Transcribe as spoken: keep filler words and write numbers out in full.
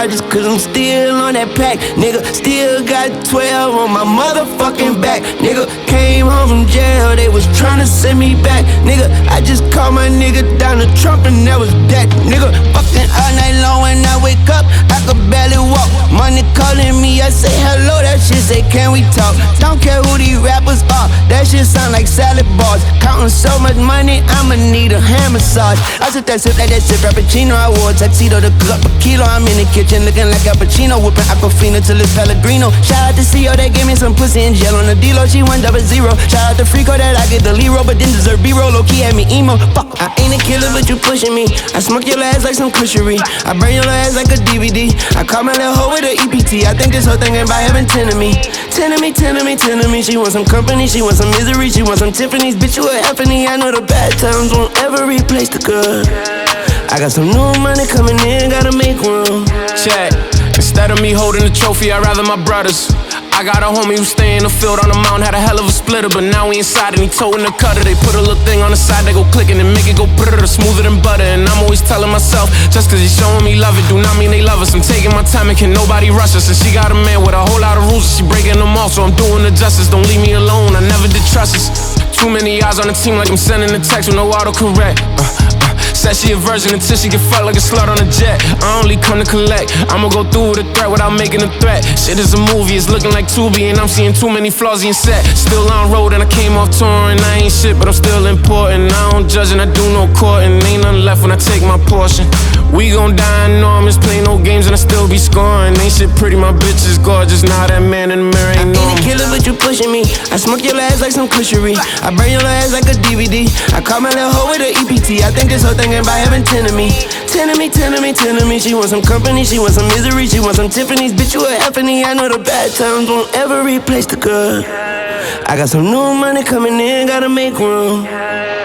charges, cause I'm still on that pack. Nigga, still got twelve on my motherfucking back. Nigga, came home from jail, they was tryna send me back. Nigga, I just called my nigga down to Trump and that was that. Nigga, fucking all night long when I wake up, I could barely walk. Money calling me, I say hello, that shit say can we talk? Don't care who these rappers are, that shit sound like salad bars. Counting so much money, I'ma need a hand massage. I took that sip like that sip Frappuccino, I wore a tuxedo to cook up a kilo. I'm in the kitchen looking like Al Pacino, whipping Aquafina till it's Pellegrino. Shout out to C O, they gave me some pussy in jail on the D-Lo, she went double zero. Shout out to Freako that I get the Lero, but didn't deserve B-roll, low-key had me emo. Fuck, I ain't a killer, but you pushing me. I smoke your ass like some cushery, I burn your ass like a D V D. I call my little hoe with a E P T, I think this whole thing ain't by having ten of me. Ten of me, ten of me, ten of me. She wants some company, she wants some misery, she wants some Tiffany's. Bitch, you a Effany, I know the bad times won't ever replace the good. I got some new money coming in, gotta make room. Check. Instead of me holding the trophy, I'd rather my brothers. I got a homie who stay in the field on the mountain, had a hell of a splitter, but now we inside and he toting the cutter. They put a little thing on the side, they go clicking and make it go brrrr, smoother than butter. And I'm always telling myself, just cause he's showing me love it, do not mean they love us. I'm taking my time and can nobody rush us. And she got a man with a whole lot of rules, and she breaking them off, so I'm doing the justice. Don't leave me alone, I never did trust us. Too many eyes on the team like I'm sending a text with no autocorrect. uh, uh, Said she a virgin until she get fucked like a slut on a jet. I only come to collect, I'ma go through with a threat without making a threat. Shit is a movie, it's looking like Tubi, and I'm seeing too many flaws in set. Still on road and I came off touring, I ain't shit but I'm still important. I don't judge and I do no courting, ain't nothing left when I take my portion. We gon' die enormous, play no games and I still be scoring. Ain't shit pretty, my bitch is gorgeous, now that man in the mirror ain't normal. I ain't a killer but you pushing me, I smoke your ass like some cushery, I burn your ass like a D V D. I call my little hoe with a E P T, I think this whole thing ain't by having ten of me. Ten of me, ten of me, ten of me. She wants some company, she wants some misery, she wants some Tiffany's. Bitch, you a Effany, I know the bad times won't ever replace the good. I got some new money coming in, gotta make room.